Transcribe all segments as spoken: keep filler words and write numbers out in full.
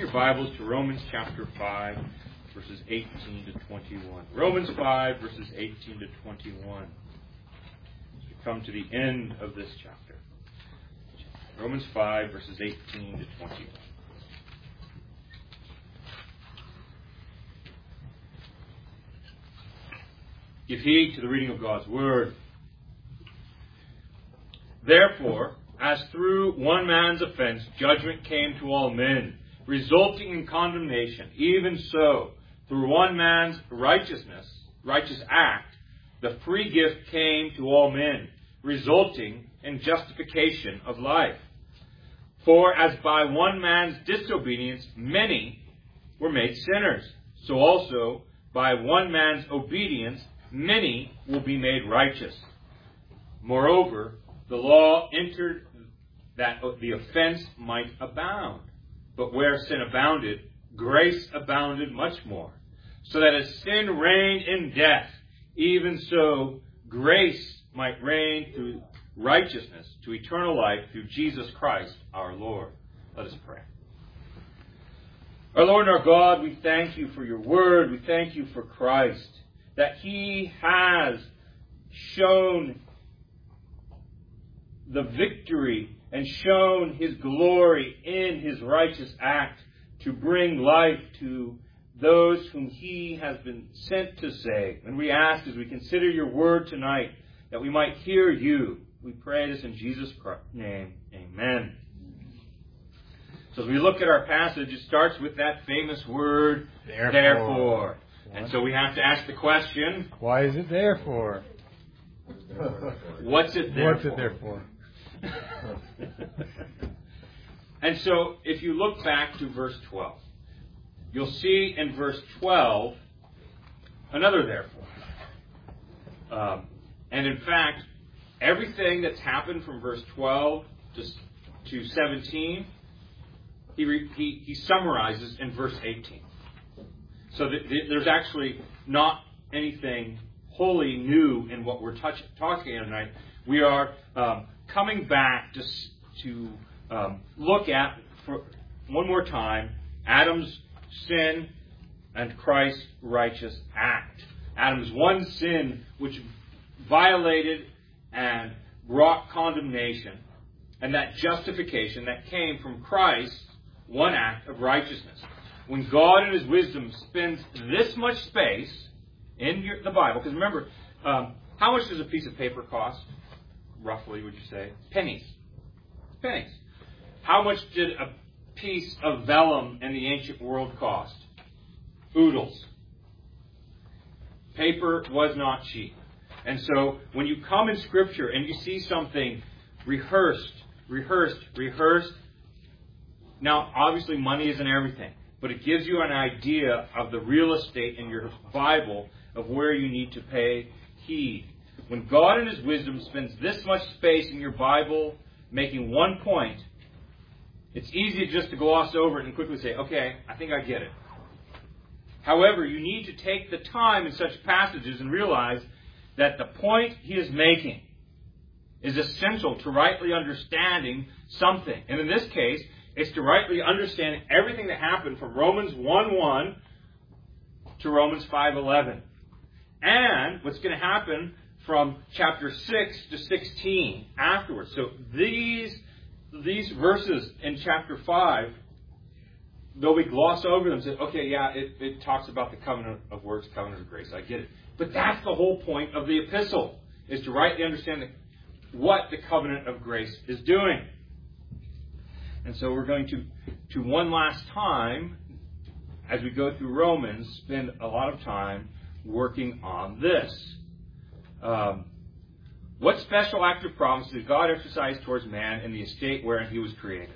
your Bibles to Romans chapter five, verses eighteen to twenty-one. Romans five, verses eighteen to twenty-one. As we come to the end of this chapter. Romans five, verses eighteen to twenty-one. Give heed to the reading of God's Word. Therefore, as through one man's offense judgment came to all men, resulting in condemnation, even so, through one man's righteousness, righteous act, the free gift came to all men, resulting in justification of life. For as by one man's disobedience many were made sinners, so also by one man's obedience many will be made righteous. Moreover, the law entered that the offense might abound. But where sin abounded, grace abounded much more. So that as sin reigned in death, even so grace might reign through righteousness to eternal life through Jesus Christ our Lord. Let us pray. Our Lord and our God, we thank you for your word. We thank you for Christ, that he has shown the victory and shown his glory in his righteous act to bring life to those whom he has been sent to save. And we ask, as we consider your word tonight, that we might hear you. We pray this in Jesus Christ's name. Amen. So as we look at our passage, it starts with that famous word, therefore. therefore. And so we have to ask the question, why is it therefore? What's it there What's for? it there for? And so, if you look back to verse twelve, you'll see in verse twelve another therefore. Um, and in fact, everything that's happened from verse twelve to, to seventeen, he, re, he, he summarizes in verse eighteen. So th- th- there's actually not anything wholly new in what we're touch- talking about tonight. We are um, coming back to, to um, look at, for one more time, Adam's sin and Christ's righteous act. Adam's one sin which violated and brought condemnation, and that justification that came from Christ's one act of righteousness. When God in his wisdom spends this much space in your, the Bible, because remember, um, how much does a piece of paper cost? Roughly, would you say? Pennies. Pennies. How much did a piece of vellum in the ancient world cost? Oodles. Paper was not cheap. And so, when you come in Scripture and you see something rehearsed, rehearsed, rehearsed, now, obviously, money isn't everything, but it gives you an idea of the real estate in your Bible of where you need to pay heed. When God in his wisdom spends this much space in your Bible making one point, it's easy just to gloss over it and quickly say, okay, I think I get it. However, you need to take the time in such passages and realize that the point he is making is essential to rightly understanding something. And in this case, it's to rightly understand everything that happened from Romans one one to Romans five eleven. And what's going to happen from chapter six to sixteen afterwards. So these, these verses in chapter five, though we gloss over them, say, okay, yeah, it, it talks about the covenant of works, covenant of grace. I get it. But that's the whole point of the epistle, is to rightly understand the, what the covenant of grace is doing. And so we're going to, to one last time, as we go through Romans, spend a lot of time working on this. Um, what special act of promise did God exercise towards man in the estate wherein he was created?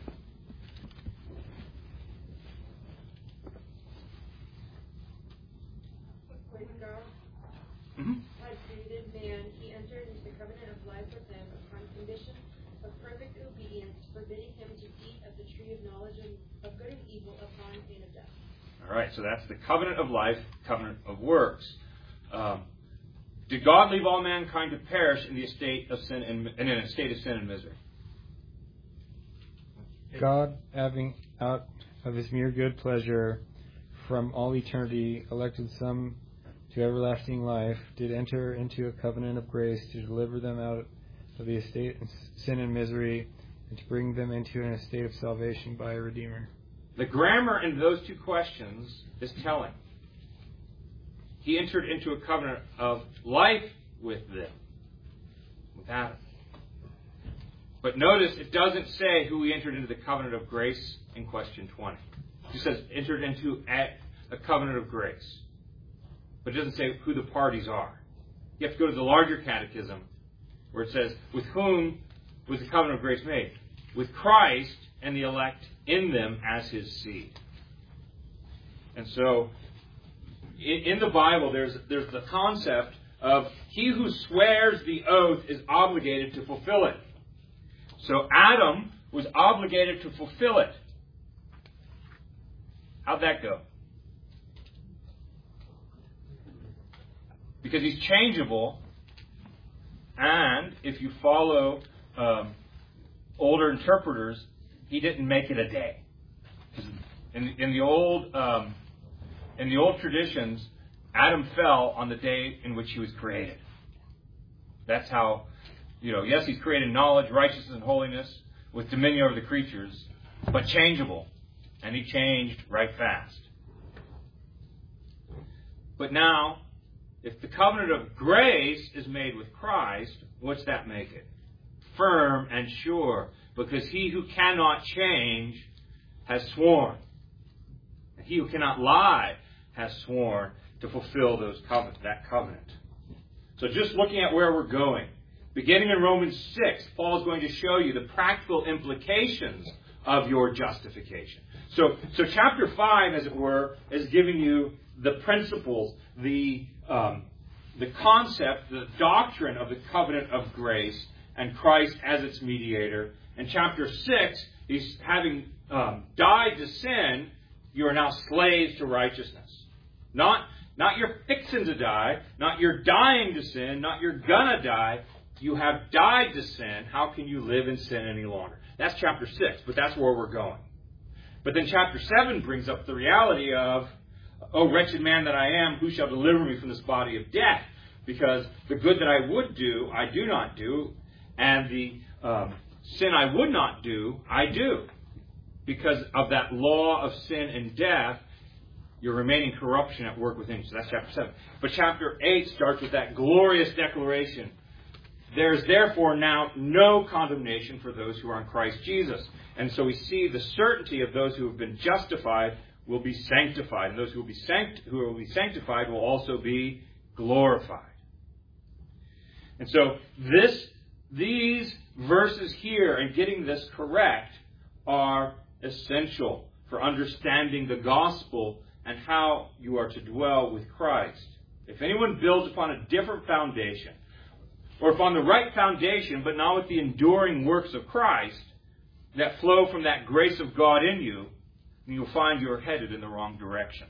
When God Mm-hmm. had created man, he entered into the covenant of life with him upon condition of perfect obedience, forbidding him to eat of the tree of knowledge of good and evil upon pain of death. All right, so that's the covenant of life, covenant of works. Um, did God leave all mankind to perish in the estate of sin and in a state of sin and misery? God having out of his mere good pleasure, from all eternity, elected some to everlasting life, did enter into a covenant of grace to deliver them out of the estate of sin and misery, and to bring them into an estate of salvation by a Redeemer. The grammar in those two questions is telling. He entered into a covenant of life with them, with Adam. But notice it doesn't say who he entered into the covenant of grace in question twenty. It just says entered into a, a covenant of grace. But it doesn't say who the parties are. You have to go to the larger catechism where it says, with whom was the covenant of grace made? With Christ and the elect in them as his seed. And so, in, in the Bible, there's, there's the concept of he who swears the oath is obligated to fulfill it. So Adam was obligated to fulfill it. How'd that go? Because he's changeable, and if you follow um, older interpreters, he didn't make it a day. In, in the old um, in the old traditions, Adam fell on the day in which he was created. That's how, you know, yes, he's created knowledge, righteousness, and holiness with dominion over the creatures, but changeable. And he changed right fast. But now, if the covenant of grace is made with Christ, what's that make it? Firm and sure. Because he who cannot change has sworn. And he who cannot lie has sworn to fulfill those covenant, that covenant. So just looking at where we're going, beginning in Romans six, Paul is going to show you the practical implications of your justification. So, so chapter five, as it were, is giving you the principles, the um, the concept, the doctrine of the covenant of grace and Christ as its mediator. And chapter six, he's having um, died to sin, you are now slaves to righteousness. Not, not you're fixing to die, not you're dying to sin, not you're gonna die. You have died to sin. How can you live in sin any longer? That's chapter six, but that's where we're going. But then chapter seven brings up the reality of, "O wretched man that I am, who shall deliver me from this body of death? Because the good that I would do, I do not do, and the um, sin I would not do, I do. Because of that law of sin and death, your remaining corruption at work within you." So that's chapter seven. But chapter eight starts with that glorious declaration. "There is therefore now no condemnation for those who are in Christ Jesus." And so we see the certainty of those who have been justified will be sanctified. And those who will be, sanct- who will be sanctified will also be glorified. And so this, these verses here and getting this correct are essential for understanding the gospel and how you are to dwell with Christ. If anyone builds upon a different foundation, or upon the right foundation, but not with the enduring works of Christ that flow from that grace of God in you, then you'll find you're headed in the wrong direction.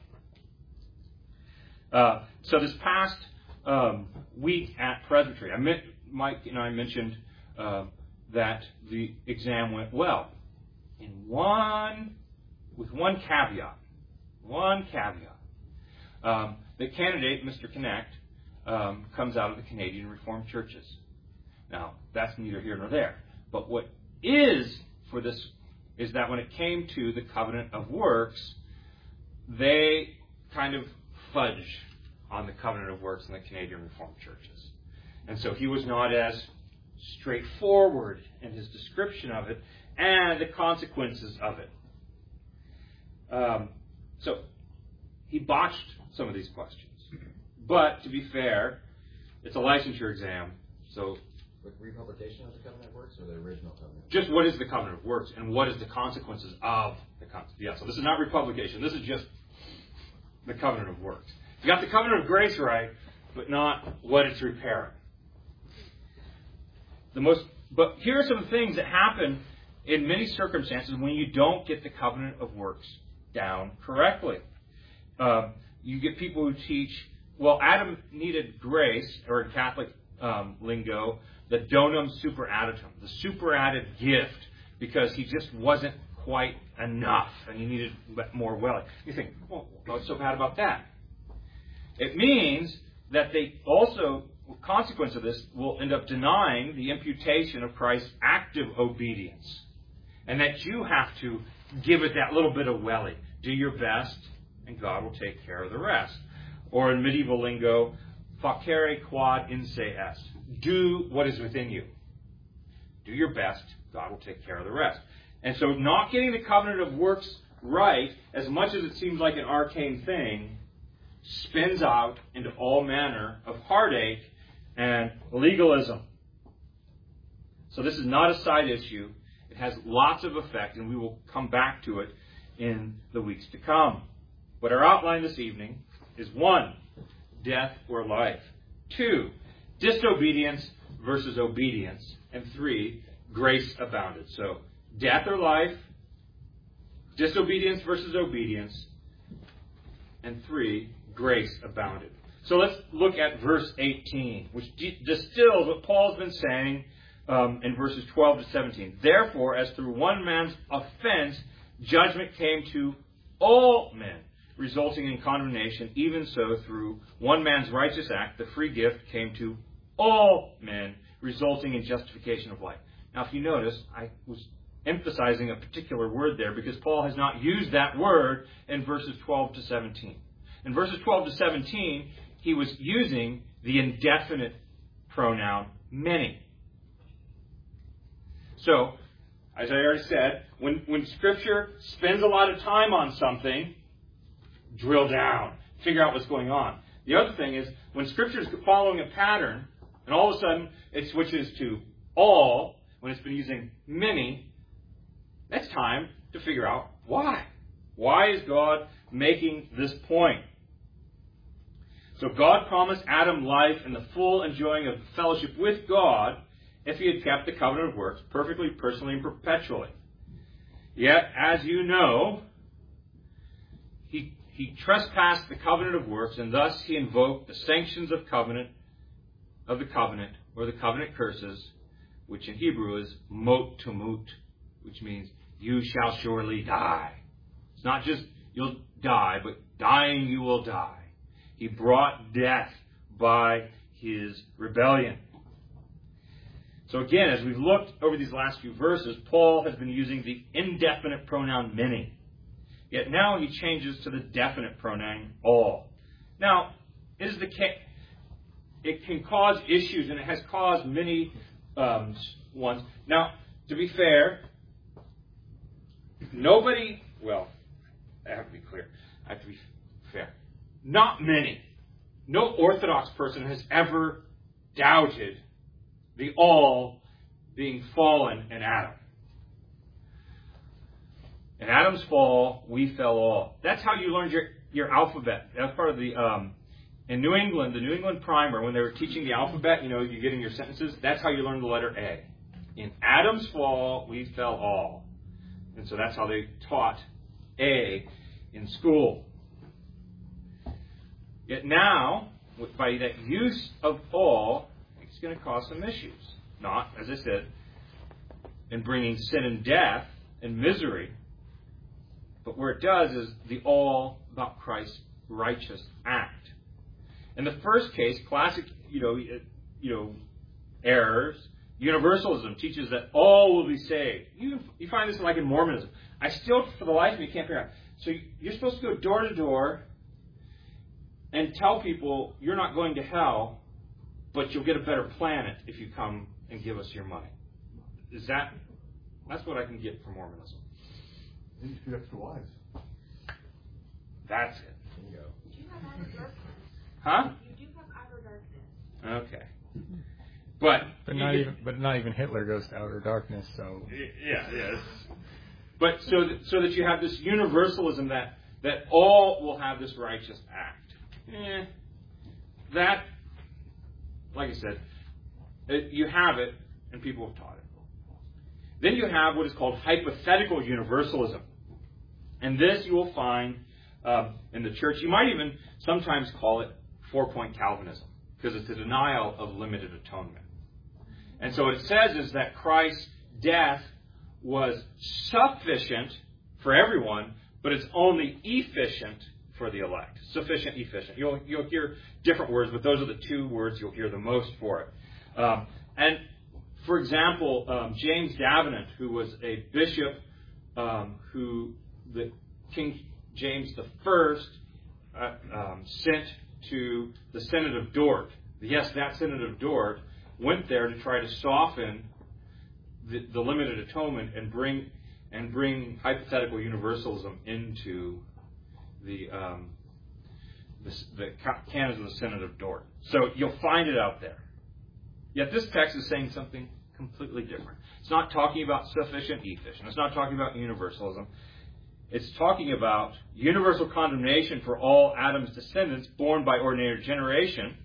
Uh, so this past um, week at Presbytery, I met, Mike and I mentioned uh, that the exam went well. In one, with one caveat, one caveat. Um, the candidate, Mister Connect, Um, comes out of the Canadian Reformed churches. Now, that's neither here nor there. But what is for this is that when it came to the covenant of works, they kind of fudge on the covenant of works in the Canadian Reformed churches. And so he was not as straightforward in his description of it and the consequences of it. Um, so he botched some of these questions. But, to be fair, it's a licensure exam, so... With republication of the covenant of works or the original covenant? Just what is the covenant of works and what is the consequences of the covenant? Yeah, so this is not republication. This is just the covenant of works. You got the covenant of grace right, but not what it's repairing. The most, but here are some things that happen in many circumstances when you don't get the covenant of works down correctly. Uh, you get people who teach... Well, Adam needed grace, or in Catholic um, lingo, the donum superadditum, the superadded gift, because he just wasn't quite enough, and you needed more willing. You think, well, what's so bad about that? It means that they also, consequence of this, will end up denying the imputation of Christ's active obedience. And that you have to give it that little bit of welly. Do your best, and God will take care of the rest. Or in medieval lingo, facere quod in se est. Do what is within you. Do your best, God will take care of the rest. And so not getting the covenant of works right, as much as it seems like an arcane thing, spins out into all manner of heartache and legalism. So this is not a side issue. It has lots of effect, and we will come back to it in the weeks to come. But our outline this evening is one, death or life. Two, disobedience versus obedience. And three, grace abounded. So, death or life, disobedience versus obedience, and three, grace abounded. So let's look at verse eighteen, which distills what Paul's been saying um, in verses twelve to seventeen. Therefore, as through one man's offense, judgment came to all men, resulting in condemnation, even so through one man's righteous act, the free gift came to all men, resulting in justification of life. Now, if you notice, I was emphasizing a particular word there because Paul has not used that word in verses twelve to seventeen. In verses twelve to seventeen, he was using the indefinite pronoun many. So, as I already said, when, when Scripture spends a lot of time on something, drill down, figure out what's going on. The other thing is, when Scripture is following a pattern, and all of a sudden it switches to all, when it's been using many, that's time to figure out why. Why is God making this point? So God promised Adam life and the full enjoying of fellowship with God if he had kept the covenant of works perfectly, personally, and perpetually. Yet, as you know, he, he trespassed the covenant of works, and thus he invoked the sanctions of covenant, of the covenant, or the covenant curses, which in Hebrew is mot tumut, which means you shall surely die. It's not just you'll die, but dying you will die. He brought death by his rebellion. So again, as we've looked over these last few verses, Paul has been using the indefinite pronoun many. Yet now he changes to the definite pronoun all. Now, it is the ca- it can cause issues, and it has caused many um, ones. Now, to be fair, nobody, well, I have to be clear. I have to be fair. Not many. No Orthodox person has ever doubted the all being fallen in Adam. In Adam's fall, we fell all. That's how you learned your, your alphabet. That's part of the, um, in New England, the New England primer, when they were teaching the alphabet, you know, you get in your sentences, that's how you learn the letter A. In Adam's fall, we fell all. And so that's how they taught A in school. Yet now, by that use of all, it's going to cause some issues. Not, as I said, in bringing sin and death and misery, but where it does is the all about Christ's righteous act. In the first case, classic, you know, you know, errors. Universalism teaches that all will be saved. You you find this like in Mormonism. I still, for the life of me, can't figure out. So you're supposed to go door to door and tell people you're not going to hell, but you'll get a better planet if you come and give us your money. Is that, that's what I can get from Mormonism. You need two extra wives. That's it. Bingo. You do have outer darkness. Huh? You do have outer darkness. Okay. But, But not even, but not even Hitler goes to outer darkness. So yeah, yes. But so that, so that you have this universalism that that all will have this righteous act. Eh, that, like I said, it, you have it, and people have taught it. Then you have what is called hypothetical universalism, and this you will find um, in the church. You might even sometimes call it four-point Calvinism, because it's a denial of limited atonement. And so what it says is that Christ's death was sufficient for everyone, but it's only efficient for the elect. Sufficient, efficient. You'll, you'll hear different words, but those are the two words you'll hear the most for it. Um, and, for example, um, James Davenant, who was a bishop um, who the King James the First uh, um, sent to the Synod of Dort. Yes, that Synod of Dort went there to try to soften the, the limited atonement and bring and bring hypothetical universalism into the um, the, the canons of the Synod of Dort. So you'll find it out there. Yet this text is saying something completely different. It's not talking about sufficient, efficient. It's not talking about universalism. It's talking about universal condemnation for all Adam's descendants born by ordinary generation,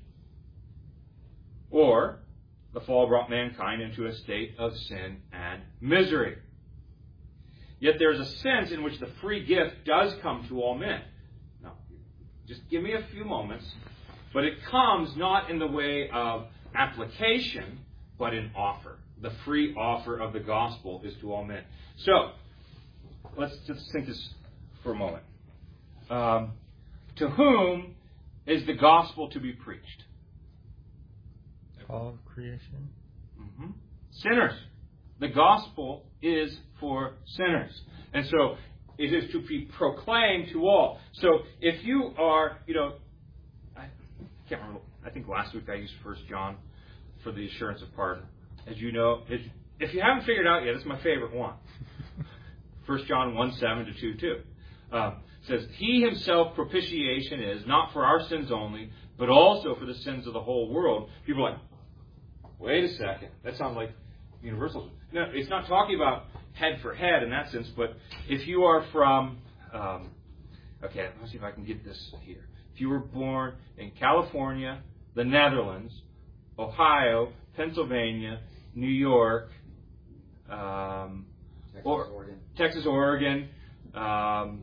or the fall brought mankind into a state of sin and misery. Yet there's a sense in which the free gift does come to all men. Now, just give me a few moments. But it comes not in the way of application, but in offer. The free offer of the gospel is to all men. So, let's just think this for a moment. Um, to whom is the gospel to be preached? All of creation. Mm-hmm. Sinners. The gospel is for sinners. And so, it is to be proclaimed to all. So, if you are, you know, I can't remember, I think last week I used First John for the assurance of pardon. As you know, if you haven't figured it out yet, it's my favorite one. First John one, seven to two, two. Uh, says, He himself propitiation is, not for our sins only, but also for the sins of the whole world. People are like, wait a second, that sounds like universal. No, it's not talking about head for head in that sense, but if you are from, um, okay, let's see if I can get this here. If you were born in California, the Netherlands, Ohio, Pennsylvania, New York, um, Texas, or, Oregon. Texas, Oregon, um,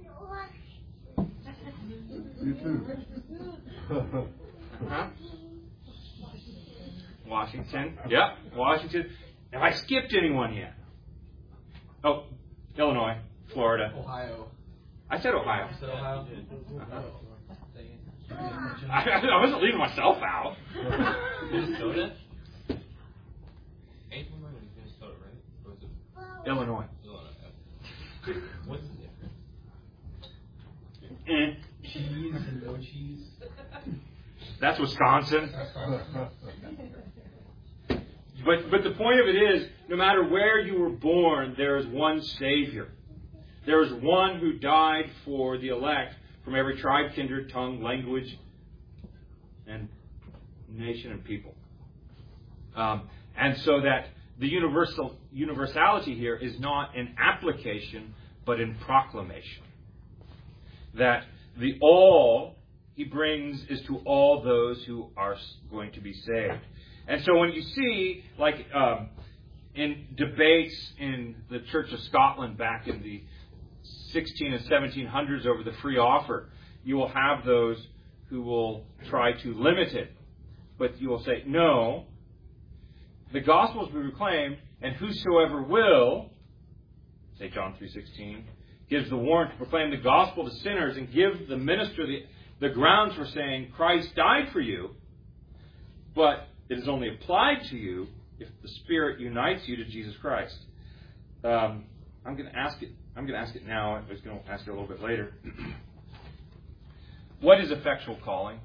You too. huh? Washington, yep, Washington. Have I skipped anyone yet? Oh, Illinois, Florida. Ohio. I said Ohio. Said Ohio? Uh-huh. I, I wasn't leaving myself out. Minnesota? Ain't from Minnesota, right? Or is it Illinois. Illinois? What's the difference? Eh. Cheese and no cheese. That's Wisconsin. But but the point of it is, no matter where you were born, there is one Savior. There is one who died for the elect from every tribe, kindred, tongue, language, and nation and people. Um, and so that the universal universality here is not in application, but in proclamation. That the all he brings is to all those who are going to be saved. And so when you see, like um, in debates in the Church of Scotland back in the sixteen and seventeen hundreds over the free offer, you will have those who will try to limit it. But you will say, no, the gospel is proclaimed, and whosoever will, say John three sixteen, gives the warrant to proclaim the gospel to sinners and give the minister the, the grounds for saying Christ died for you, but it is only applied to you if the Spirit unites you to Jesus Christ. Um, I'm going to ask it. I'm going to ask it now. I was going to ask it a little bit later. What is effectual calling?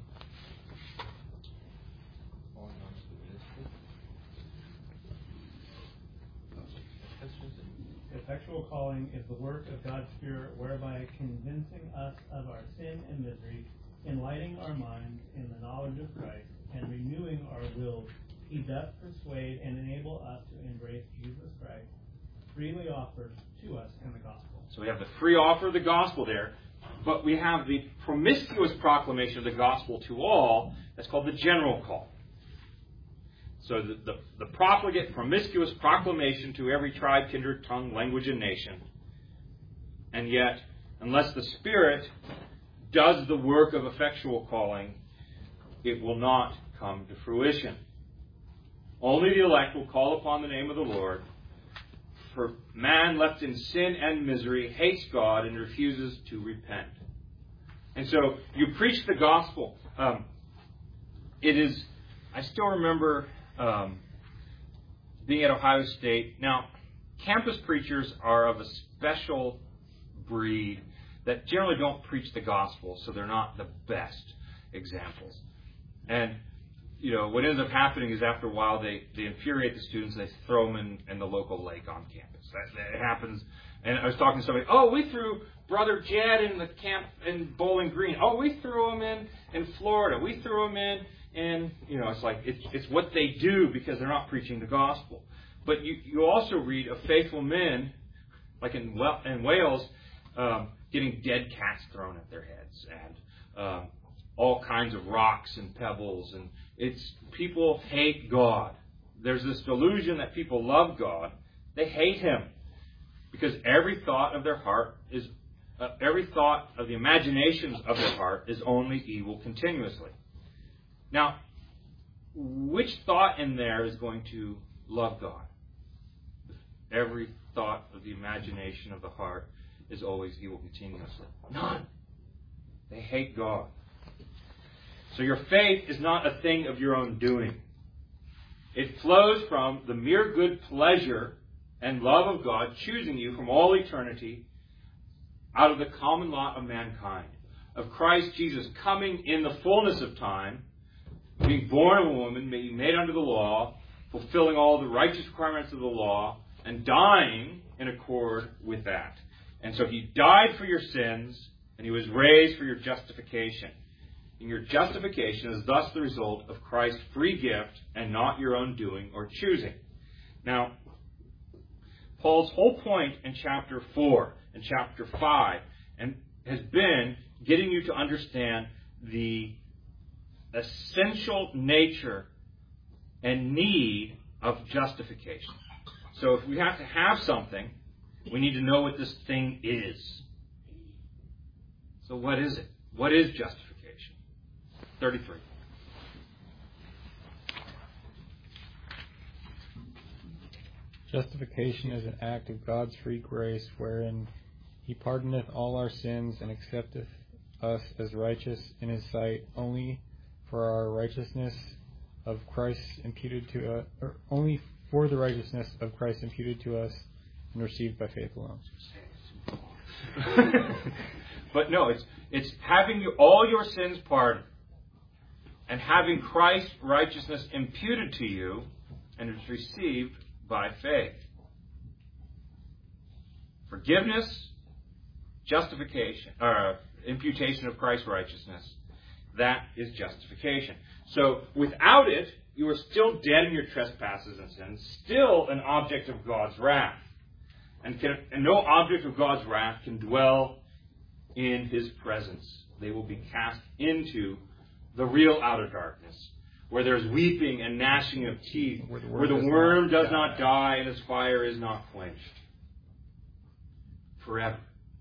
Effectual calling is the work of God's Spirit, whereby convincing us of our sin and misery, enlightening our minds in the knowledge of Christ, and renewing our wills, he doth persuade and enable us to embrace Jesus Christ, freely offered to us in the gospel. So we have the free offer of the gospel there, but we have the promiscuous proclamation of the gospel to all. That's called the general call. So the, the, the profligate, promiscuous proclamation to every tribe, kindred, tongue, language, and nation. And yet, unless the Spirit does the work of effectual calling, it will not come to fruition. Only the elect will call upon the name of the Lord, For man left in sin and misery hates God and refuses to repent. And so you preach the gospel. Um, it is, I still remember um, being at Ohio State. Now, campus preachers are of a special breed that generally don't preach the gospel, so they're not the best examples. And, you know, what ends up happening is after a while they, they infuriate the students, they throw them in, in the local lake on campus. That, that happens. And I was talking to somebody, oh, we threw Brother Jed in the camp in Bowling Green. Oh, we threw him in in Florida. We threw him in, and, you know, it's like, it's, it's what they do because they're not preaching the gospel. But you, you also read of faithful men, like in, in Wales, um, getting dead cats thrown at their heads, and um, all kinds of rocks and pebbles. And it's, people hate God. There's this delusion that people love God. They hate Him. Because every thought of their heart is, uh, every thought of the imaginations of their heart is only evil continuously. Now, which thought in there is going to love God? Every thought of the imagination of the heart is always evil continuously. None. They hate God. So your faith is not a thing of your own doing. It flows from the mere good pleasure and love of God choosing you from all eternity out of the common lot of mankind, of Christ Jesus coming in the fullness of time, being born of a woman, being made under the law, fulfilling all the righteous requirements of the law, and dying in accord with that. And so He died for your sins, and He was raised for your justification. And your justification is thus the result of Christ's free gift and not your own doing or choosing. Now, Paul's whole point in chapter four and chapter five and has been getting you to understand the essential nature and need of justification. So if we have to have something, we need to know what this thing is. So what is it? What is justification? thirty-three. Justification is an act of God's free grace, wherein He pardoneth all our sins and accepteth us as righteous in His sight, only for our righteousness of Christ imputed to us, or only for the righteousness of Christ imputed to us and received by faith alone. But no, it's it's having you, all your sins pardoned and having Christ's righteousness imputed to you, and it's received by faith. Forgiveness, justification, or imputation of Christ's righteousness. That is justification. So without it, you are still dead in your trespasses and sins, still an object of God's wrath. And, can, and no object of God's wrath can dwell in His presence. They will be cast into the real outer darkness, where there's weeping and gnashing of teeth, where the worm, where the does, worm not does not die and its fire is not quenched. Forever.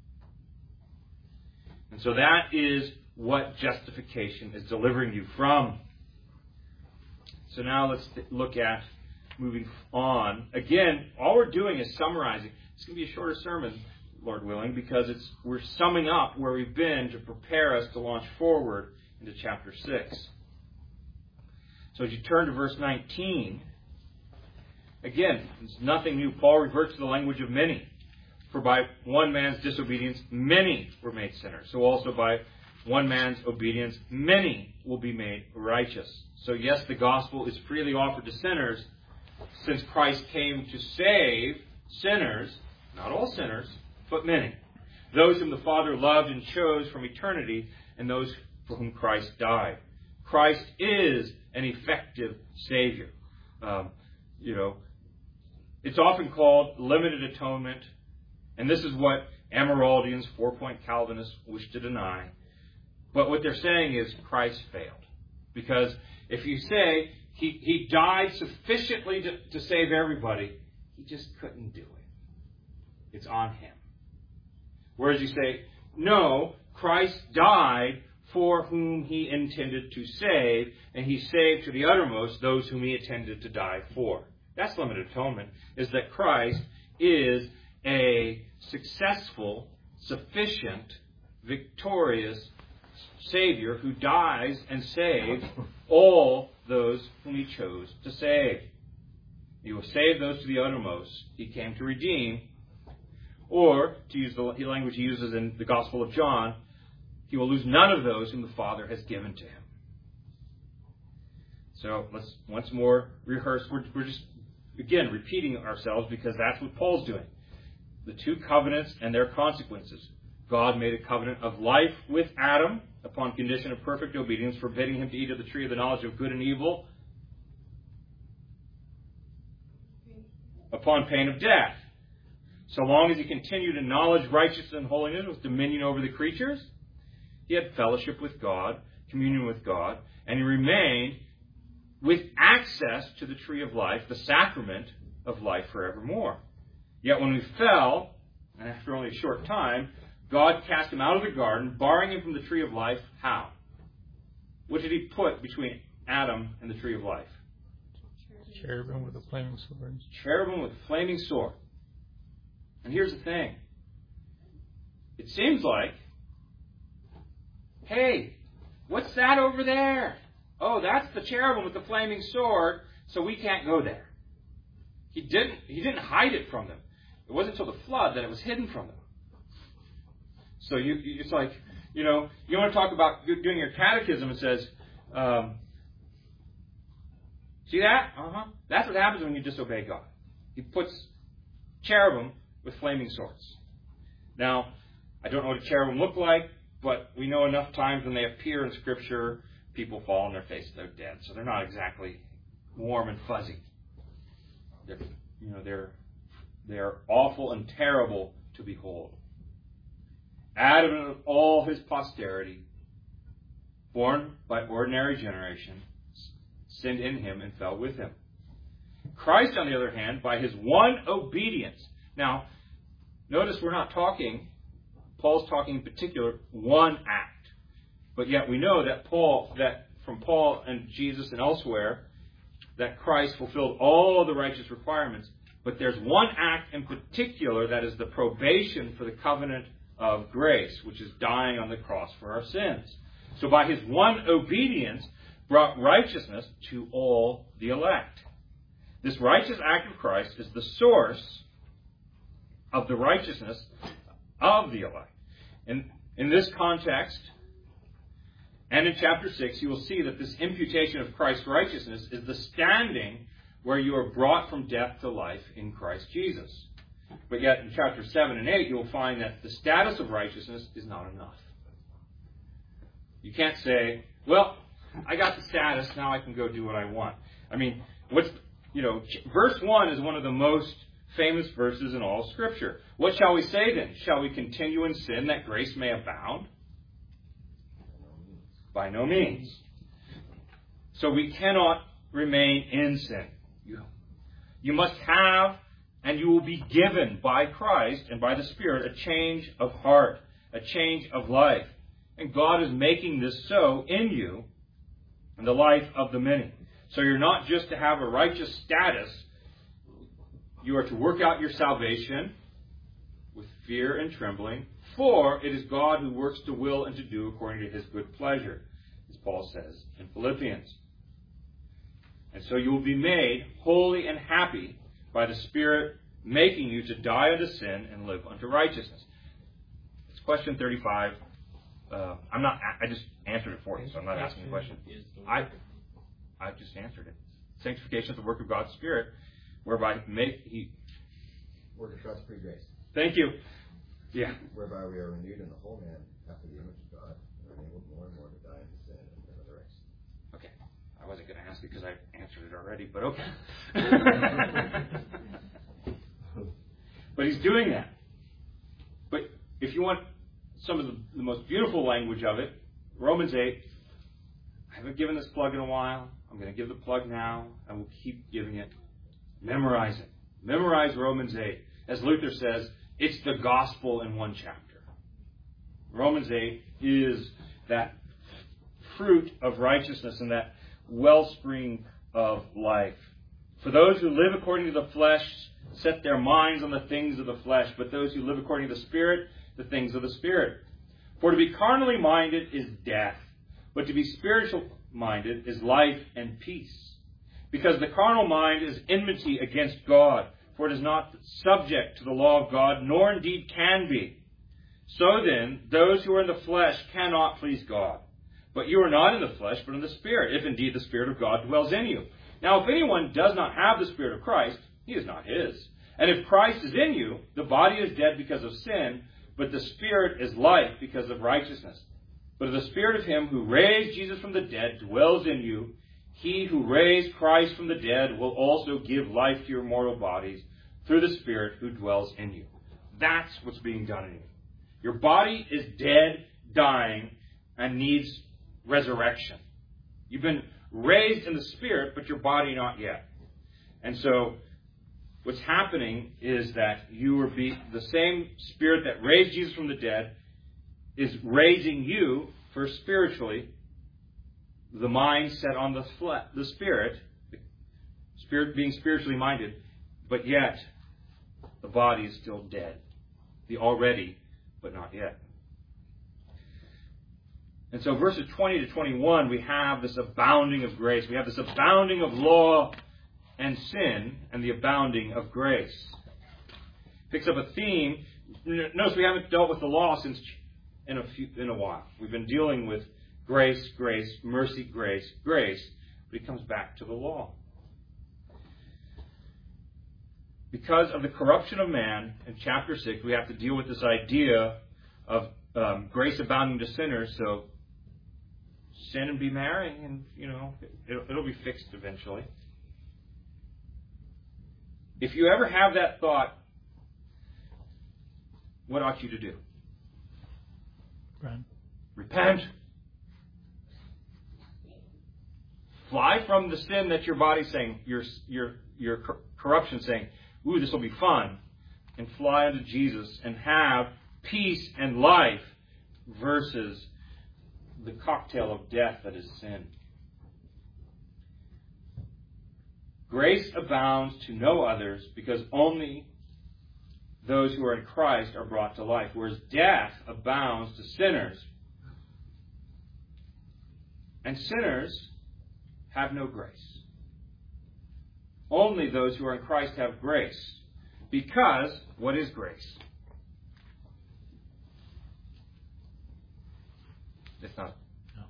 And so that is what justification is delivering you from. So now let's th- look at moving on. Again, all we're doing is summarizing. It's going to be a shorter sermon, Lord willing, because it's we're summing up where we've been to prepare us to launch forward into chapter six. So as you turn to verse nineteen, again, it's nothing new. Paul reverts to the language of many. For by one man's disobedience, many were made sinners. So also by one man's obedience, many will be made righteous. So yes, the gospel is freely offered to sinners, since Christ came to save sinners, not all sinners, but many. Those whom the Father loved and chose from eternity, and those for whom Christ died. Christ is an effective Savior. Um, you know, it's often called limited atonement, and this is what Amyraldians, four-point Calvinists, wish to deny. But what they're saying is Christ failed. Because if you say he, he died sufficiently to, to save everybody, He just couldn't do it. It's on Him. Whereas you say, no, Christ died for whom He intended to save, and He saved to the uttermost those whom He intended to die for. That's limited atonement, is that Christ, is a successful, sufficient, victorious Savior who dies and saves all those whom He chose to save. He will save those to the uttermost. He came to redeem. Or, to use the language He uses in the Gospel of John, He will lose none of those whom the Father has given to Him. So let's once more rehearse. We're, we're just, again, repeating ourselves because that's what Paul's doing. The two covenants and their consequences. God made a covenant of life with Adam upon condition of perfect obedience, forbidding him to eat of the tree of the knowledge of good and evil upon pain of death. So long as he continued in knowledge, righteousness, and holiness with dominion over the creatures, he had fellowship with God, communion with God, and he remained with access to the tree of life, the sacrament of life forevermore. Yet when we fell, and after only a short time, God cast him out of the garden, barring him from the tree of life. How? What did he put between Adam and the tree of life? Cherubim with a flaming sword. Cherubim with a flaming sword. And here's the thing. It seems like, hey, what's that over there? Oh, that's the cherubim with the flaming sword, so we can't go there. He didn't, he didn't hide it from them. It wasn't until the flood that it was hidden from them. So you, it's like, you know, you want to talk about doing your catechism. It says, um, see that? Uh-huh. That's what happens when you disobey God. He puts cherubim with flaming swords. Now, I don't know what a cherubim look like, but we know enough times when they appear in Scripture, people fall on their face, they're dead. So they're not exactly warm and fuzzy. They're, you know, they're they're awful and terrible to behold. Adam and all his posterity, born by ordinary generation, sinned in him and fell with him. Christ, on the other hand, by his one obedience. Now, notice we're not talking, Paul's talking in particular, one act. But yet we know that Paul, that from Paul and Jesus and elsewhere, that Christ fulfilled all the righteous requirements. But there's one act in particular that is the probation for the covenant of grace, which is dying on the cross for our sins. So by his one obedience brought righteousness to all the elect. This righteous act of Christ is the source of the righteousness of the elect. And in this context, and in chapter six, you will see that this imputation of Christ's righteousness is the standing where you are brought from death to life in Christ Jesus. But yet in chapter seven and eight, you'll find that the status of righteousness is not enough. You can't say, well, I got the status, now I can go do what I want. I mean, what's, you know, verse one is one of the most famous verses in all Scripture. What shall we say then? Shall we continue in sin that grace may abound? By no means. So we cannot remain in sin. You, you must have, and you will be given by Christ and by the Spirit, a change of heart, a change of life. And God is making this so in you in the life of the many. So you're not just to have a righteous status. You are to work out your salvation with fear and trembling, for it is God who works to will and to do according to his good pleasure, as Paul says in Philippians. And so you will be made holy and happy by the Spirit making you to die unto sin and live unto righteousness. It's question thirty-five. Uh, I'm not. I just answered it for you, so I'm not asking a question. I, I just answered it. Sanctification is the work of God's Spirit, whereby make he. Work of God's free grace. Thank you. Yeah. Whereby we are renewed in the whole man after the image of God, and are enabled more and more to die unto sin and live unto righteousness. Okay. I wasn't going to ask it because I answered it already, but okay. But he's doing that. But if you want some of the, the most beautiful language of it, Romans eight, I haven't given this plug in a while. I'm going to give the plug now. I will keep giving it. Memorize it. Memorize Romans eight. As Luther says, it's the gospel in one chapter. Romans eight is that fruit of righteousness and that wellspring of life. For those who live according to the flesh set their minds on the things of the flesh, but those who live according to the Spirit, the things of the Spirit. For to be carnally minded is death, but to be spiritual minded is life and peace. Because the carnal mind is enmity against God, for it is not subject to the law of God, nor indeed can be. So then, those who are in the flesh cannot please God. But you are not in the flesh, but in the Spirit, if indeed the Spirit of God dwells in you. Now, if anyone does not have the Spirit of Christ, he is not his. And if Christ is in you, the body is dead because of sin, but the Spirit is life because of righteousness. But if the Spirit of him who raised Jesus from the dead dwells in you, he who raised Christ from the dead will also give life to your mortal bodies through the Spirit who dwells in you. That's what's being done in you. Your body is dead, dying, and needs resurrection. You've been raised in the Spirit, but your body not yet. And so, what's happening is that you are be the same Spirit that raised Jesus from the dead is raising you, first spiritually, the mind set on the fle- the Spirit, the Spirit being spiritually minded, but yet the body is still dead. The already, but not yet. And so verses twenty to twenty-one, we have this abounding of grace. We have this abounding of law and sin, and the abounding of grace. Picks up a theme. Notice we haven't dealt with the law since in a few, in a while. We've been dealing with grace, grace, mercy, grace, grace, but he comes back to the law. Because of the corruption of man, in chapter six, we have to deal with this idea of um, grace abounding to sinners. So sin and be merry, and you know it'll, it'll be fixed eventually. If you ever have that thought, what ought you to do? Run. Repent. Fly from the sin that your body's saying, your your your corruption saying, ooh, this will be fun, and fly unto Jesus and have peace and life versus the cocktail of death that is sin. Grace abounds to no others because only those who are in Christ are brought to life, whereas death abounds to sinners. And sinners have no grace. Only those who are in Christ have grace. Because, what is grace? It's not. No.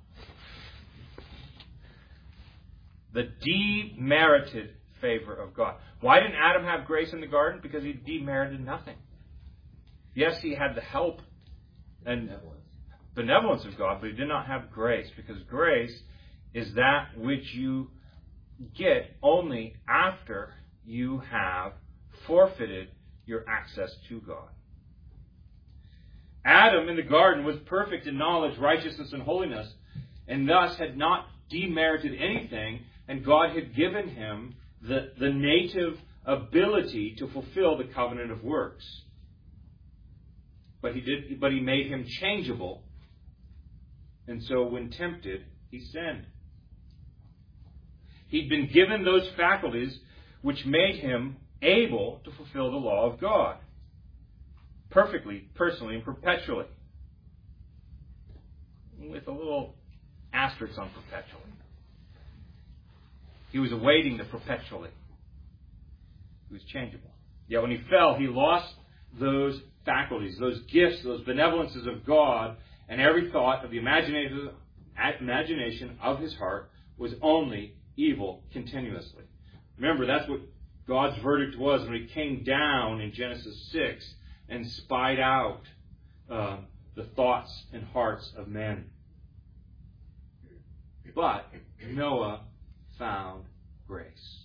The demerited favor of God. Why didn't Adam have grace in the garden? Because he demerited nothing. Yes, he had the help and benevolence. benevolence of God, but he did not have grace. Because grace is that which you get only after you have forfeited your access to God. Adam in the garden was perfect in knowledge, righteousness, and holiness, and thus had not demerited anything, and God had given him the, the native ability to fulfill the covenant of works. But he did, but he made him changeable, and so when tempted, he sinned. He'd been given those faculties which made him able to fulfill the law of God. Perfectly, personally, and perpetually. With a little asterisk on perpetually. He was awaiting the perpetually. He was changeable. Yet when he fell, he lost those faculties, those gifts, those benevolences of God, and every thought of the imagination, imagination of his heart was only evil continuously. Remember, that's what God's verdict was when he came down in Genesis six and spied out uh, the thoughts and hearts of men. But Noah found grace.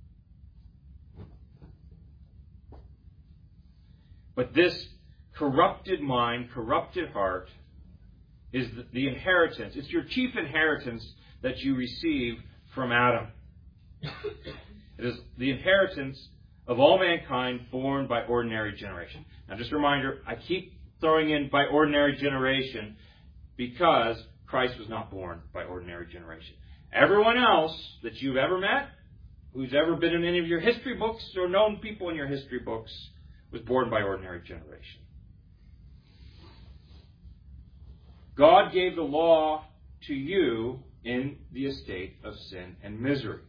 But this corrupted mind, corrupted heart, is the, the inheritance. It's your chief inheritance that you receive from Adam. It is the inheritance of all mankind born by ordinary generation. Now, just a reminder, I keep throwing in by ordinary generation because Christ was not born by ordinary generation. Everyone else that you've ever met who's ever been in any of your history books or known people in your history books was born by ordinary generation. God gave the law to you in the estate of sin and misery,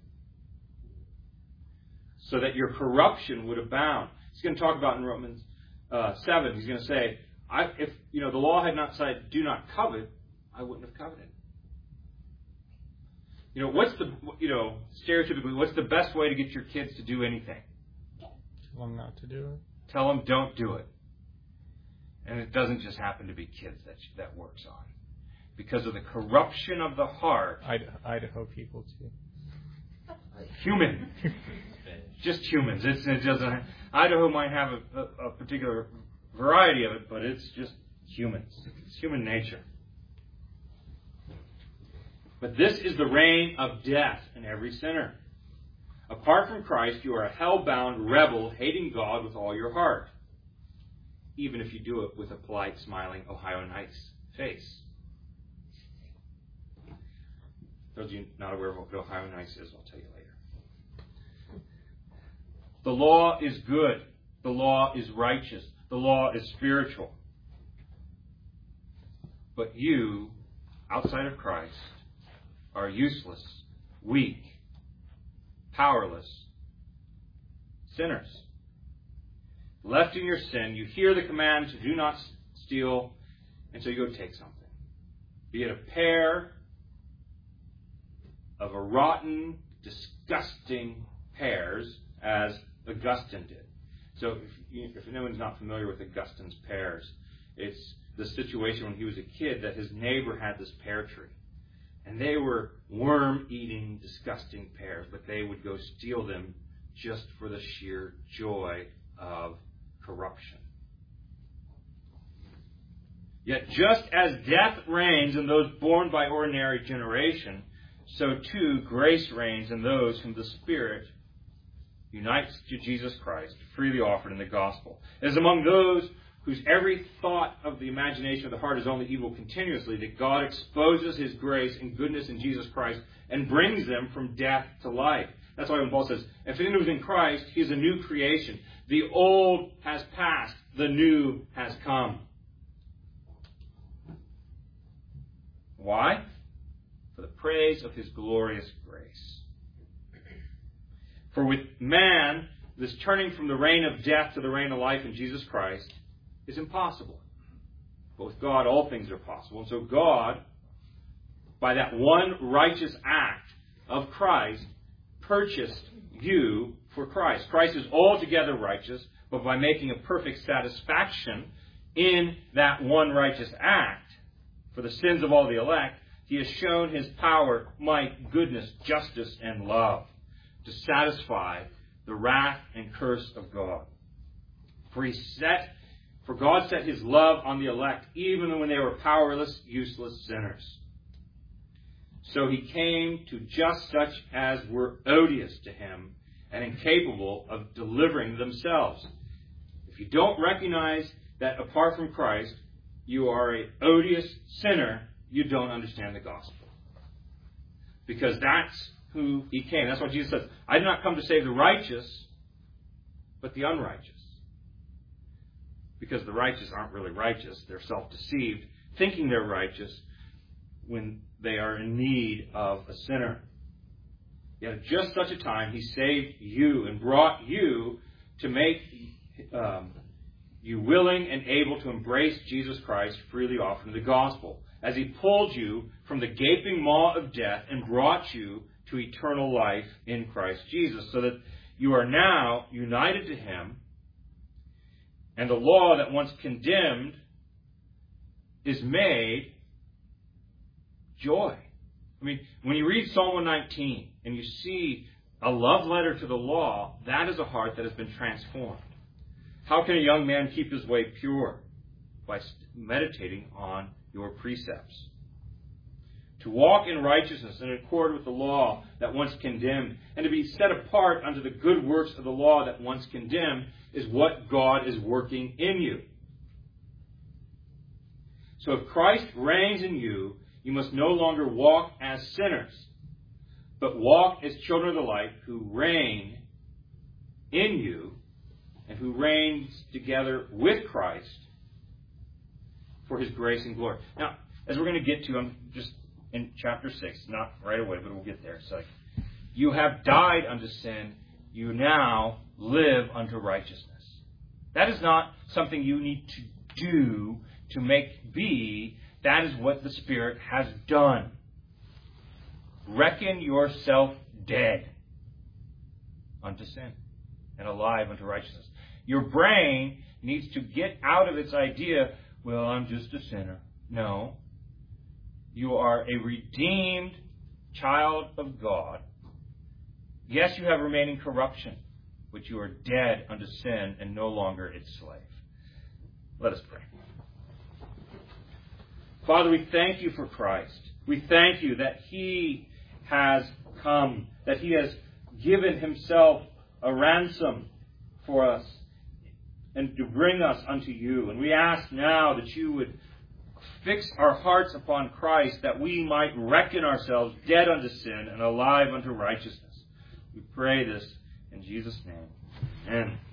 so that your corruption would abound. He's going to talk about in Romans uh, seven, he's going to say, I, if you know the law had not said, do not covet, I wouldn't have coveted. You know, what's the, you know, stereotypically, what's the best way to get your kids to do anything? Tell them not to do it. Tell them don't do it. And it doesn't just happen to be kids that that works on. Because of the corruption of the heart. Idaho people too. Human. Just humans. It's, it doesn't. Idaho might have a, a, a particular variety of it, but it's just humans. It's human nature. But this is the reign of death in every sinner. Apart from Christ, you are a hell-bound rebel, hating God with all your heart. Even if you do it with a polite, smiling, Ohio nice face. Those of you not aware of what Ohio nice is, I'll tell you later. The law is good. The law is righteous. The law is spiritual. But you, outside of Christ, are useless, weak, powerless sinners. Left in your sin, you hear the command to do not steal, and so you go take something. Be it a pear of a rotten, disgusting pears, as Augustine did. So if, you, if anyone's not familiar with Augustine's pears, it's the situation when he was a kid that his neighbor had this pear tree. And they were worm-eating, disgusting pears, but they would go steal them just for the sheer joy of corruption. Yet just as death reigns in those born by ordinary generation, so too grace reigns in those whom the Spirit unites to Jesus Christ, freely offered in the gospel. It is among those whose every thought of the imagination of the heart is only evil continuously, that God exposes His grace and goodness in Jesus Christ and brings them from death to life. That's why when Paul says, if anyone is in Christ, he is a new creation. The old has passed, the new has come. Why? For the praise of His glorious grace. For with man, this turning from the reign of death to the reign of life in Jesus Christ is impossible. But with God, all things are possible. And so God, by that one righteous act of Christ, purchased you for Christ. Christ is altogether righteous, but by making a perfect satisfaction in that one righteous act for the sins of all the elect, He has shown His power, might, goodness, justice, and love to satisfy the wrath and curse of God. For He set For God set His love on the elect, even when they were powerless, useless sinners. So He came to just such as were odious to Him and incapable of delivering themselves. If you don't recognize that apart from Christ, you are an odious sinner, you don't understand the gospel. Because that's who He came. That's why Jesus says, I did not come to save the righteous, but the unrighteous. Because the righteous aren't really righteous. They're self-deceived, thinking they're righteous when they are in need of a sinner. Yet at just such a time, He saved you and brought you to make um, you willing and able to embrace Jesus Christ, freely offered in the gospel, as He pulled you from the gaping maw of death and brought you to eternal life in Christ Jesus, so that you are now united to Him. And the law that once condemned is made joy. I mean, when you read Psalm one nineteen and you see a love letter to the law, that is a heart that has been transformed. How can a young man keep his way pure? By meditating on your precepts. To walk in righteousness in accord with the law that once condemned, and to be set apart unto the good works of the law that once condemned, is what God is working in you. So if Christ reigns in you, you must no longer walk as sinners, but walk as children of the light who reign in you and who reigns together with Christ for his grace and glory. Now, as we're going to get to, I'm just in chapter six, not right away, but we'll get there. It's like, you have died unto sin, you now live unto righteousness. That is not something you need to do to make be. That is what the Spirit has done. Reckon yourself dead unto sin and alive unto righteousness. Your brain needs to get out of its idea, well, I'm just a sinner. No. You are a redeemed child of God. Yes, you have remaining corruption, but you are dead unto sin and no longer its slave. Let us pray. Father, we thank you for Christ. We thank you that he has come, that he has given himself a ransom for us and to bring us unto you. And we ask now that you would fix our hearts upon Christ, that we might reckon ourselves dead unto sin and alive unto righteousness. We pray this in Jesus' name. Amen.